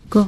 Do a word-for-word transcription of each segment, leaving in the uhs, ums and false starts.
ご、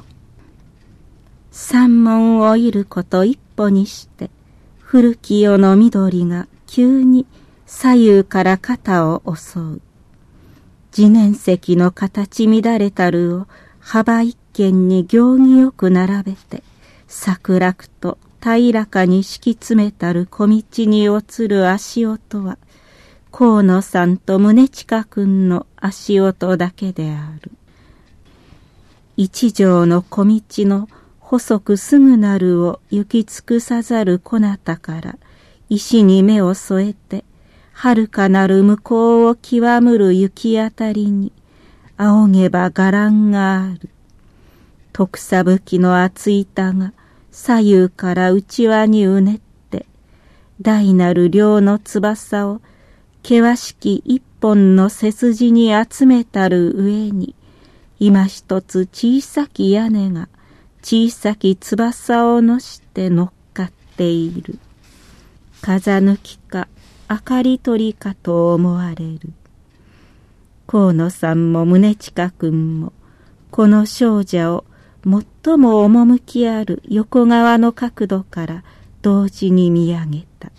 山門をいること一歩にして、古き世の緑が急に左右から肩を襲う。地面石の形乱れたるを幅一間に行儀よく並べて、桜くと平らかに敷き詰めたる小道に移る足音は、河野さんと宗近くんの足音だけである。一条の小道の細くすぐなるを行き尽くさざるこなたから石に目を添えて、遥かなる向こうを極むる雪あたりに仰げば伽藍がある。徳さぶきの厚板が左右から内輪にうねって、大なる両の翼を険しき一本の背筋に集めたる上に、今一つ小さき屋根が小さき翼をのして乗っかっている。風抜きか明かり取りかと思われる。河野さんも宗近くんもこの少女を最も趣ある横側の角度から同時に見上げた。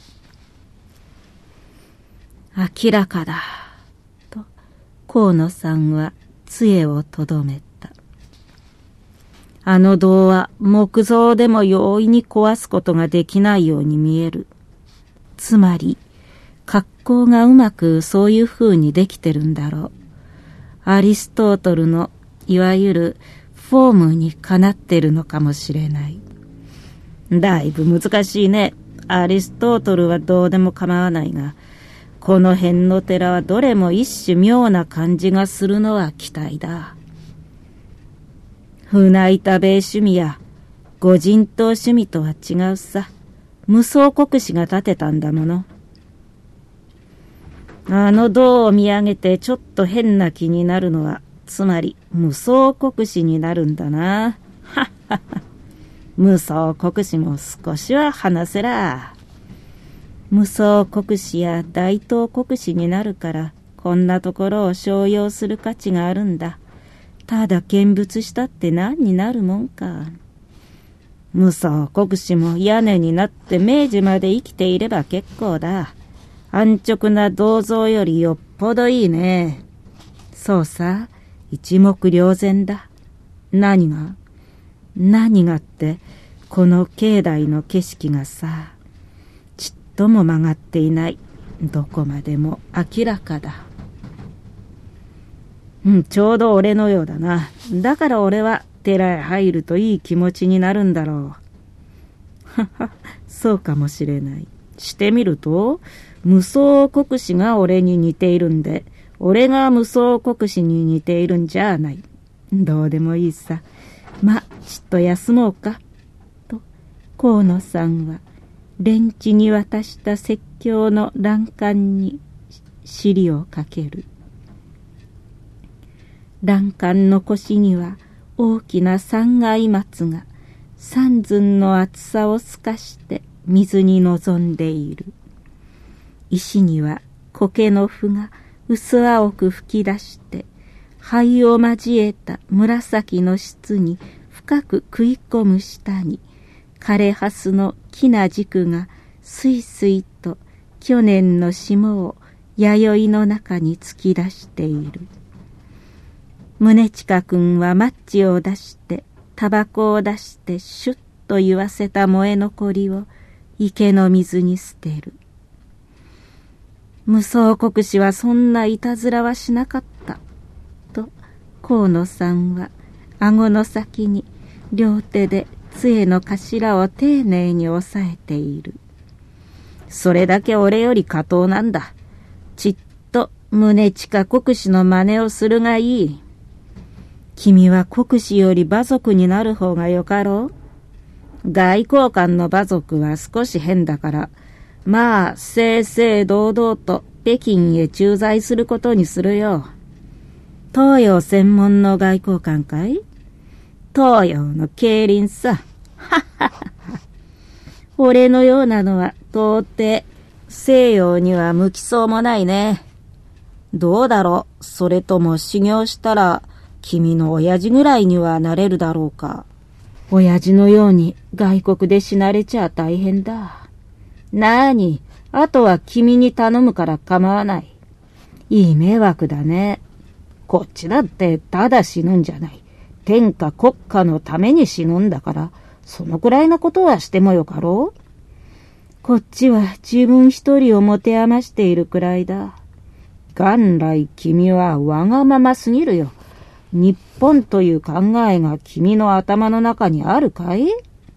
明らかだと河野さんは杖をとどめた。あの銅は木造でも容易に壊すことができないように見える。つまり格好がうまくそういう風にできてるんだろう。アリストートルのいわゆるフォームにかなってるのかもしれない。だいぶ難しいね。アリストートルはどうでも構わないが、この辺の寺はどれも一種妙な感じがするのは期待だ。船板米趣味や御神刀趣味とは違うさ。無双国師が建てたんだもの。あの銅を見上げてちょっと変な気になるのは、つまり無双国師になるんだな。はっはっは。無双国師も少しは話せら。無双国師や大東国師になるから、こんなところを商用する価値があるんだ。ただ見物したって何になるもんか。無双国師も屋根になって明治まで生きていれば結構だ。安直な銅像よりよっぽどいいね。そうさ、一目瞭然だ。何が何がって、この境内の景色がさ、ちっとも曲がっていない。どこまでも明らかだ。うん、ちょうど俺のようだな。だから俺は寺へ入るといい気持ちになるんだろう。はは、そうかもしれない。してみると、無双国師が俺に似ているんで、俺が無双国師に似ているんじゃない。どうでもいいさ。ま、ちっと休もうか。と、河野さんは、連地に渡した説教の欄干に尻をかける。欄干の腰には大きな三階松が三寸の厚さを透かして水に臨んでいる。石には苔の符が薄青く吹き出して灰を交えた紫の質に深く食い込む下に枯れ葉スの木な軸がすいすいと去年の霜を弥生の中に突き出している。宗近くんはマッチを出してタバコを出してシュッと言わせた燃え残りを池の水に捨てる。無双国師はそんないたずらはしなかったと河野さんは顎の先に両手で杖の頭を丁寧に押さえている。それだけ俺より下等なんだ。ちっと宗近国師の真似をするがいい。君は国師より馬族になる方がよかろう。外交官の馬族は少し変だから、まあ正々堂々と北京へ駐在することにするよ。東洋専門の外交官かい？東洋の競輪さ。はっはっは。俺のようなのは到底西洋には向きそうもないね。どうだろう。それとも修行したら君の親父ぐらいにはなれるだろうか。親父のように外国で死なれちゃ大変だ。なあに、あとは君に頼むから構わない。いい迷惑だね。こっちだってただ死ぬんじゃない。天下国家のために死ぬんだから、そのくらいのことはしてもよかろう。こっちは自分一人を持て余しているくらいだ。元来君はわがまますぎるよ。日本という考えが君の頭の中にあるかい？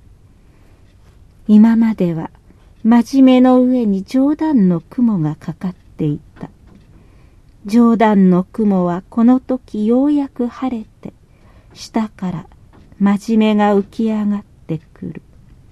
今までは真面目の上に冗談の雲がかかっていた。冗談の雲はこの時ようやく晴れて、下から真面目が浮き上がってくる。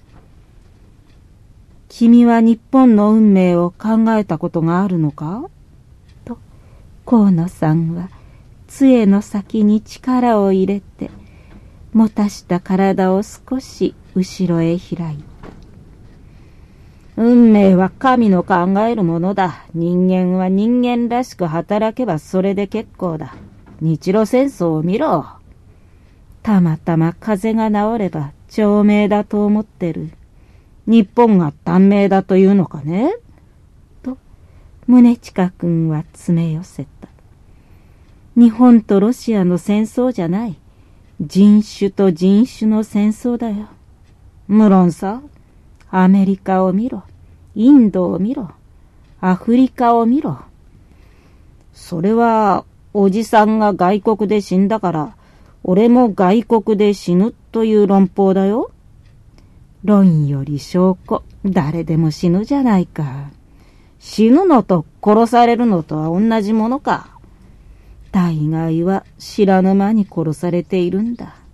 君は日本の運命を考えたことがあるのか？と、河野さんは杖の先に力を入れて、もたした体を少し後ろへ開いた。運命は神の考えるものだ。人間は人間らしく働けばそれで結構だ。日露戦争を見ろ。たまたま風邪が治れば長命だと思ってる。日本が短命だというのかね？と、宗近君は詰め寄せた。日本とロシアの戦争じゃない。人種と人種の戦争だよ。無論さ、アメリカを見ろ。インドを見ろ。アフリカを見ろ。それは、おじさんが外国で死んだから、俺も外国で死ぬという論法だよ。論より証拠、誰でも死ぬじゃないか。死ぬのと殺されるのとは同じものか。大概は知らぬ間に殺されているんだ。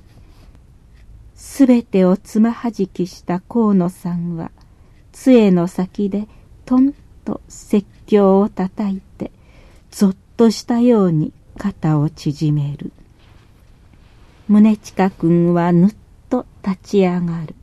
すべてをつまはじきした河野さんは、杖の先でトンと説教を叩いて、ぞっとしたように肩を縮める。宗近君はぬっと立ち上がる。